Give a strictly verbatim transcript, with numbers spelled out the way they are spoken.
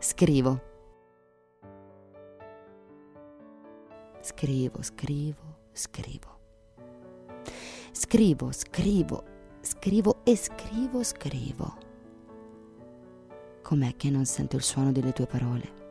Scrivo. Scrivo, scrivo, scrivo. Scrivo, scrivo, scrivo e scrivo, scrivo. Com'è che non sento il suono delle tue parole?